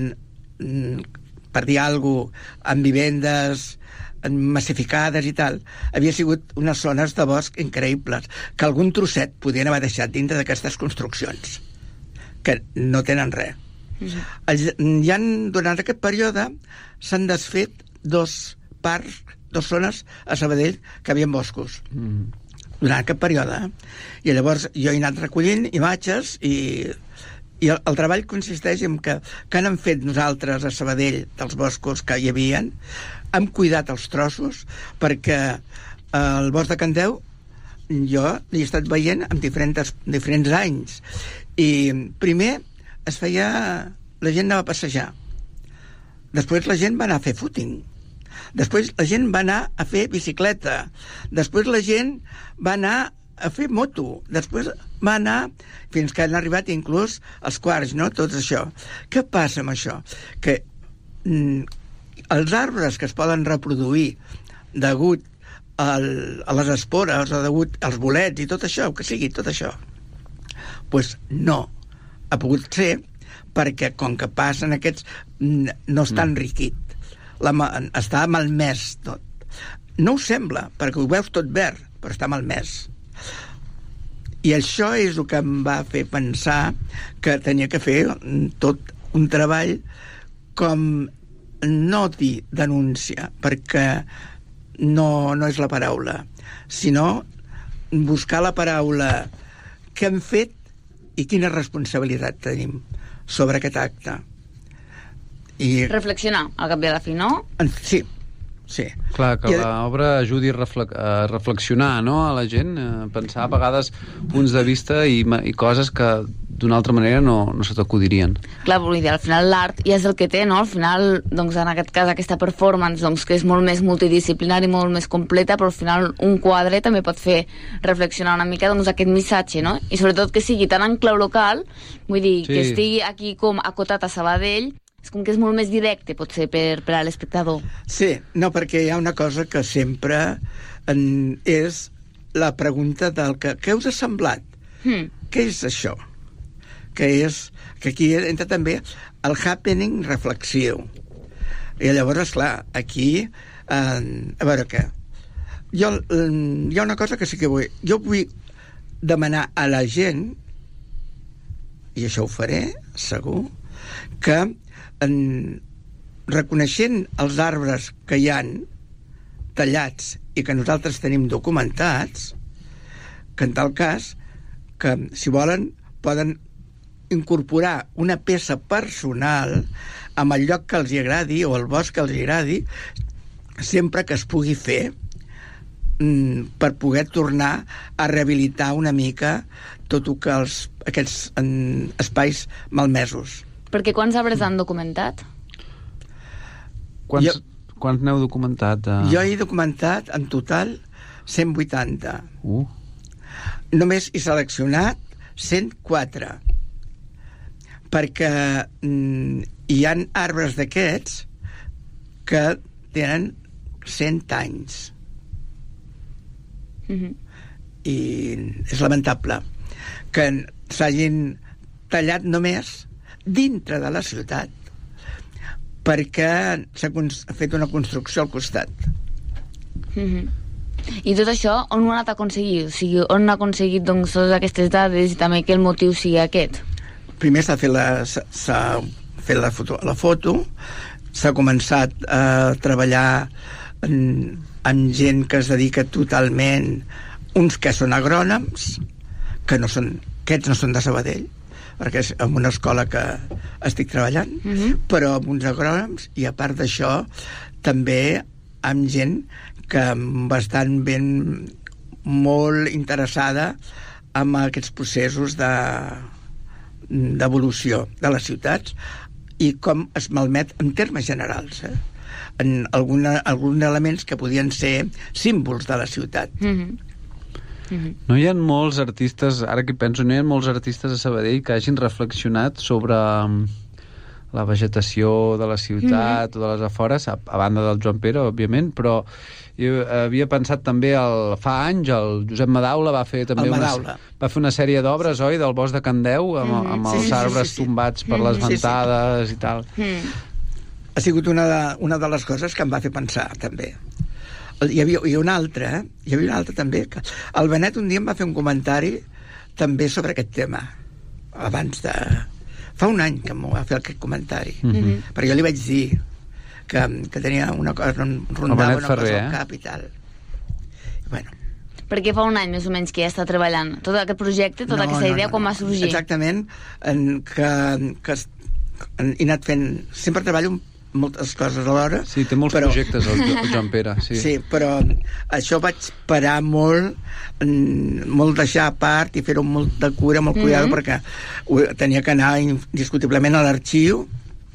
per dir alguna cosa, amb vivendes massificades i tal, havia sigut unes zones de bosc increïbles, que algun trosset podien haver deixat dintre d'aquestes construccions, que no tenen res. Mm-hmm. Ja durant aquest període s'han desfet dos parcs, dos zones a Sabadell que havien boscos. Mm-hmm. Durant aquest període. I llavors jo he anat recollint imatges i, i el, el treball consisteix en que, que han fet nosaltres a Sabadell dels boscos que hi havien, hem cuidat els trossos perquè el bosc de Candeu jo l'he estat veient en diferents, diferents anys i primer es feia la gent anava a passejar, després la gent va anar a fer footing, després la gent va anar a fer bicicleta, després la gent va anar a fer moto, després va anar fins que han arribat inclús els quarts, no? Tot això. Què passa amb això? Que mm, els arbres que es poden reproduir degut al, a les espores o degut als bolets i tot això, que sigui tot això, pues no ha pogut ser perquè com que passen aquests no està enriquit, la, està malmès tot. No ho sembla, perquè ho veus tot verd, però està malmès. I això és el que em va fer pensar que tenia que fer tot un treball com no dir denúncia, perquè no, no és la paraula, sinó buscar la paraula què hem fet i quina responsabilitat tenim sobre aquest acte. I... reflexionar, al cap i a la fi, no? Sí, sí. Clar, que I... l'obra ajudi a, refle a reflexionar, no?, a la gent, a pensar a vegades punts de vista i, i coses que d'una altra manera no, no se t'acudirien. Clar, vull dir, al final l'art ja és el que té, no? Al final, doncs, en aquest cas, aquesta performance, doncs, que és molt més multidisciplinària i molt més completa, però al final un quadre també pot fer reflexionar una mica, doncs, aquest missatge, no? I sobretot que sigui tan en clau local, vull dir, sí. que estigui aquí com acotat a Sabadell, és com que és molt més directe, potser, per, per a l'espectador. Sí, no, perquè hi ha una cosa que sempre en, és la pregunta del que, què us ha semblat? Hmm. Què és això? Que és que aquí entra també el happening reflexiu. I llavors, esclar, aquí eh, a veure què jo, eh, hi ha una cosa que sí que vull jo vull demanar a la gent, i això ho faré segur, que en, reconeixent els arbres que hi han tallats i que nosaltres tenim documentats, que en tal cas que si volen poden incorporar una peça personal amb el lloc que els agradi o el bosc que els agradi, sempre que es pugui fer mm, per poder tornar a rehabilitar una mica tot el que els, aquests en, espais malmesos. Perquè quants arbres han documentat? Quants, Jo- quants n'heu documentat? Eh? Jo he documentat en total cent vuitanta. Uh. Només he seleccionat cent quatre, perquè mm, hi ha arbres d'aquests que tenen cent anys. Mm-hmm. I és lamentable que s'hagin tallat només dintre de la ciutat perquè s'ha cons- fet una construcció al costat. Mm-hmm. I tot això, on ho han anat a aconseguir? O sigui, on han aconseguit doncs, totes aquestes dades i també que el motiu sigui aquest? Primer s'ha fet la, s'ha- s'ha fet la foto, la foto, s'ha començat a treballar en, amb gent que es dedica totalment, uns que són agrònoms, que no són, aquests no són de Sabadell, perquè és en una escola que estic treballant, Mhm. però amb uns agrònoms, i a part d'això també amb gent que bastant ben molt interessada amb aquests processos de d'evolució de les ciutats i com es malmet en termes generals, eh? En alguna, alguns elements que podien ser símbols de la ciutat. Mm-hmm. Mm-hmm. No hi ha molts artistes, ara que penso, no hi ha molts artistes a Sabadell que hagin reflexionat sobre um, la vegetació de la ciutat mm-hmm. o de les afores, a, a banda del Joan Pere, òbviament, però jo havia pensat també el, fa anys el Josep Madaula va fer també El una, Madaula. va fer una sèrie d'obres, oi, del Bosc de Candeu amb, Mhm. amb Sí, els sí, sí, arbres sí, sí. tombats per Mhm. les Sí, sí. ventades i tal. Ha sigut una de, una de les coses que em va fer pensar, també. Hi havia, hi havia una altra, eh? Hi havia una altra, també. Que el Benet un dia em va fer un comentari també sobre aquest tema. Abans de... Fa un any que m'ho va fer aquest comentari. Mhm. Perquè jo li vaig dir que, que tenia una cosa, rondava Benet una Ferrer, cosa eh? al cap i tal. Bueno, Perquè fa un any més o menys que ja està treballant tot aquest projecte, tota No, aquesta no, idea, no, com no. va sorgir? Exactament, en, que, que es- en, he anat fent... Sempre treballo moltes coses alhora. Sí, té molts però, projectes el, Jo- el Joan Pere, sí. Sí, però això vaig parar molt, mm, molt deixar a part i fer-ho amb molta cura, molt cuidado, Mhm. perquè ho- tenia que anar indiscutiblement a l'arxiu,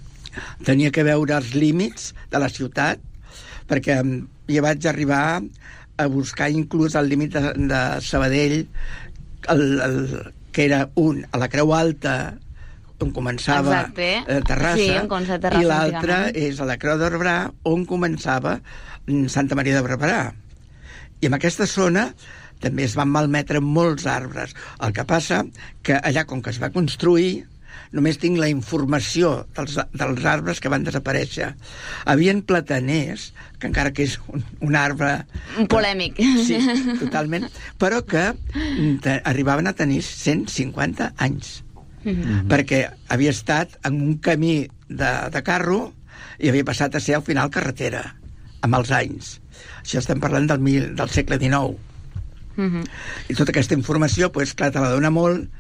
tenia que veure els límits de la ciutat, perquè mm, ja vaig arribar a buscar inclús el límit de, de Sabadell, el, el, que era un a la Creu Alta, on començava Exacte. eh, Terrassa, Sí, on començava Terrassa, i l'altre antigament. és a la Creu de Barberà, on començava mm, Santa Maria de Barberà. I en aquesta zona també es van malmetre molts arbres. El que passa que allà, com que es va construir, només tinc la informació dels, dels arbres que van desaparèixer. Havien plataners, que encara que és un, un arbre... Un polèmic. Sí, totalment, però que mm, te, arribaven a tenir cent cinquanta anys. Mhm. Perquè havia estat en un camí de, de carro i havia passat a ser al final carretera, amb els anys. Això estem parlant del, mil, del segle dinou. Mhm. I tota aquesta informació, pues, clar, te la dona molt,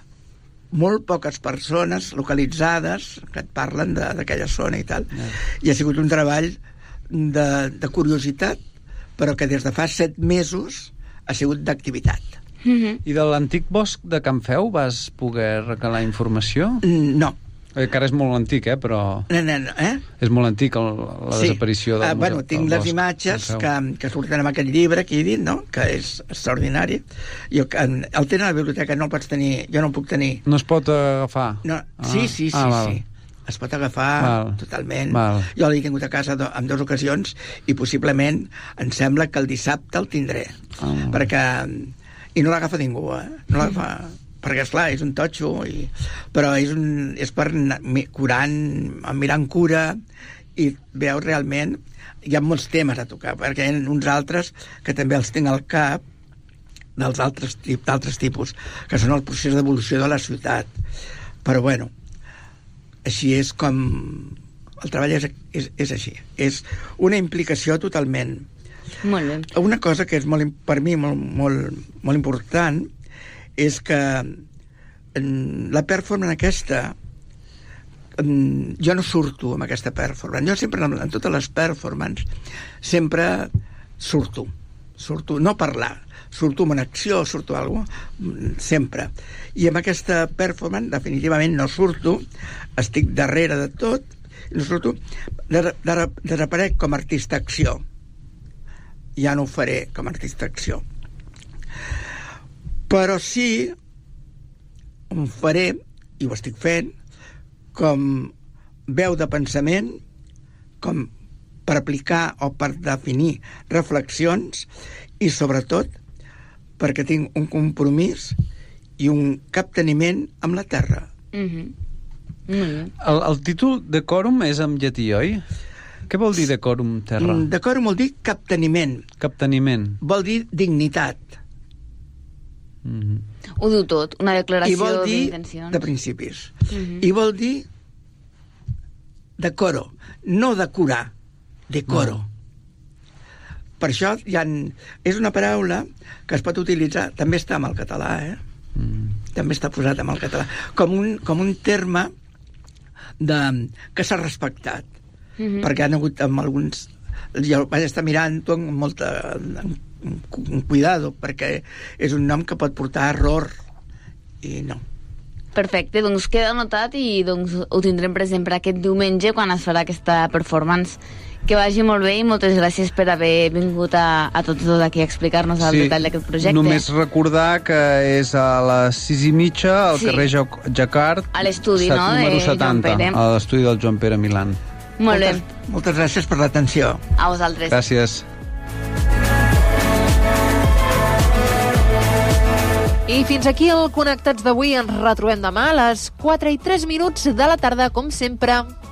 molt poques persones localitzades que et parlen de- d'aquella zona i tal. I ha sigut un treball de, de curiositat, però que des de fa set mesos ha sigut d'activitat. Mhm. I de l'antic bosc de Can Feu vas poder recalar informació? No. Eh, que ara és molt antic, eh, però... No, no, no, eh? És molt antic el, la Sí. desaparició del Ah, bueno, museu- tinc del les bosc imatges de Can Feu. que, que surten en aquest llibre que he dit, no? Que és extraordinari. Jo, que en- el tenen a la biblioteca, no el pots tenir, jo no el puc tenir. No es pot agafar? No, sí, sí, sí, ah, val. sí. Es pot agafar Val. totalment. Val. Jo l'he tingut a casa do, en dues ocasions i possiblement em sembla que el dissabte el tindré. Ah. Perquè... I no l'agafa ningú, eh? No l'agafa... Perquè, esclar, és un totxo, i... però és, un, és per anar mi- curant, mirant cura, i veus realment... Hi ha molts temes a tocar, perquè hi ha uns altres que també els tinc al cap, dels altres, tip, d'altres tipus, que són el procés d'evolució de la ciutat. Però, bueno, així és com... El treball és, és, és així. És una implicació totalment. Molt bé. Una cosa que és molt, im- per mi molt, molt, molt important és que en la performance aquesta, en, jo no surto amb aquesta performance. Jo sempre, en, en totes les performances, sempre surto. surto, no parlar, surto en una acció, surto a alguna cosa, sempre. I amb aquesta performance, definitivament, no surto, estic darrere de tot, no surto, desaparec com a artista acció. Ja no ho faré com a artista acció. Però sí, ho faré, i ho estic fent, com veu de pensament, com per aplicar o per definir reflexions, i sobretot perquè tinc un compromís i un capteniment amb la terra. Mm-hmm. Mm-hmm. El, el títol Decorum és en llatí, oi? Què vol dir Decorum terra? Decorum vol dir capteniment. Capteniment. Vol dir dignitat. Mm-hmm. Ho diu tot, una declaració d'intencions. De principis. Mm-hmm. I vol dir decoro, no decorar, decoro. No. Per això hi ha, és una paraula que es pot utilitzar, també està en el català, eh? Mm. També està posat en el català, com un, com un terme de, que s'ha respectat. Mm-hmm. Perquè han hagut amb alguns... Jo vaig estar mirant-ho amb molta... amb cuidado, perquè és un nom que pot portar error, i no. Perfecte, doncs queda anotat i doncs ho tindrem present per aquest diumenge quan es farà aquesta performance. Que vagi molt bé i moltes gràcies per haver vingut a, a tots dos aquí a explicar-nos el sí, detall d'aquest projecte. Només recordar que és a les sis i mitja al sí. carrer Jacquard, a l'estudi, no? número setanta, a l'estudi del Joan Pere Milán. Molt moltes, bé. Moltes gràcies per l'atenció. A vosaltres. Gràcies. I fins aquí el Connectats d'avui. Ens retrobem demà a les quatre i tres minuts de la tarda, com sempre.